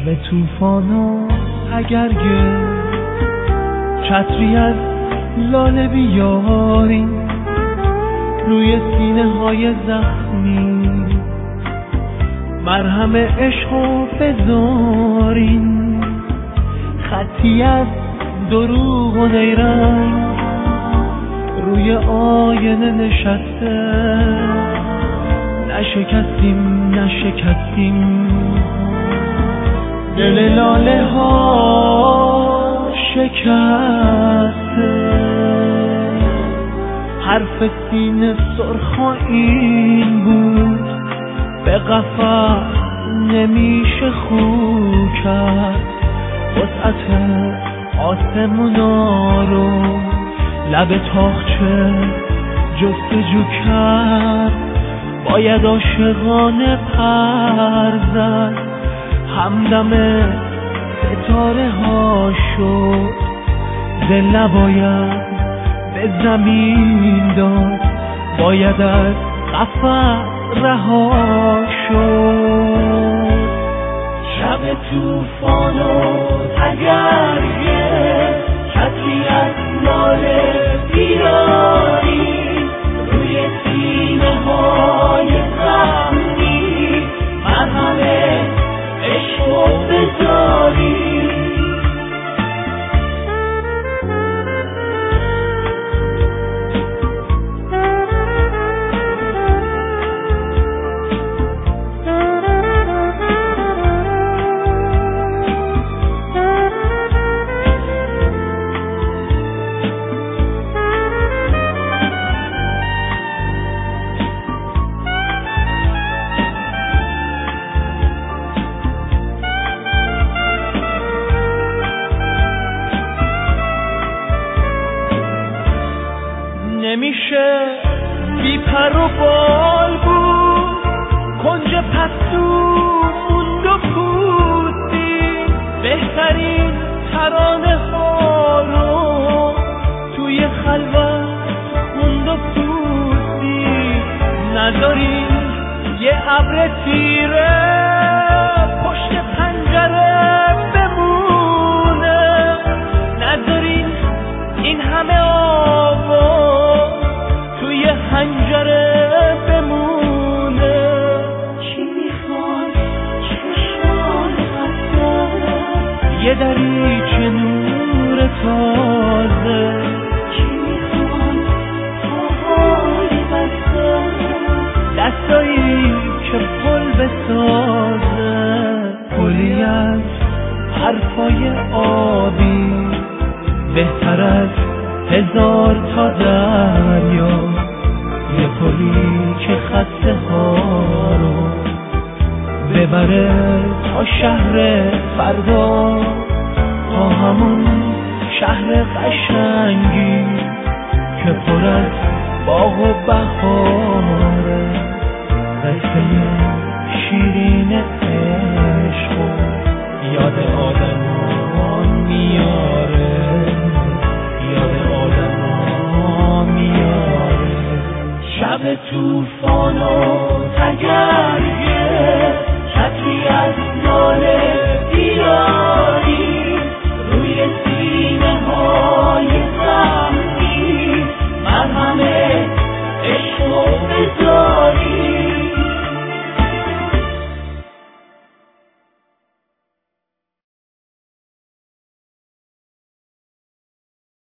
شب توفان و تگرگه چتری از لاله بیارین روی سینه های زخمی مرهم عشقو بذارین خطی از دروغ و نیرنگ روی آینه نشسته نشکستیم دل لاله ها شکسته حرف سینه سرخ این بود به قفس نمیشه خو کرد وسعت آسمونا رو لب تاقچه جستجو کرد باید عاشقانه پر زد همدم ستاره ها شد دل نباید به زمین داد باید از قفس رها شد شب توفان و تگرگه چتری از لاله بیاری روی سینه های غمگین مرهم عشقو بذاری نمیشه بی پر و بال بود کنج پستو موند و پوستی بهترین ترانه ها رو توی خلوت موند و پوستی ندارین یه ابر تیره پشت پنجره بمونه ندارین این همه آواز توی حنجره بمونه چی میخوان چشمان خسته یه دریچه نور تازه چی میخوان پاهای بسته دستایی که پل بسازه پلی از حرفای آبی بهتر از 1000 تا دریا یه پلی که خسته ها رو ببره تا شهر فردا تا همون شهر قشنگی که پر از باغ و بهاره قصه شیرین عشق و یاد آدمان میاره شب توفان و تگرگه چتری از لاله بیاری روی سینه های غمگین مرهم عشقو بذاری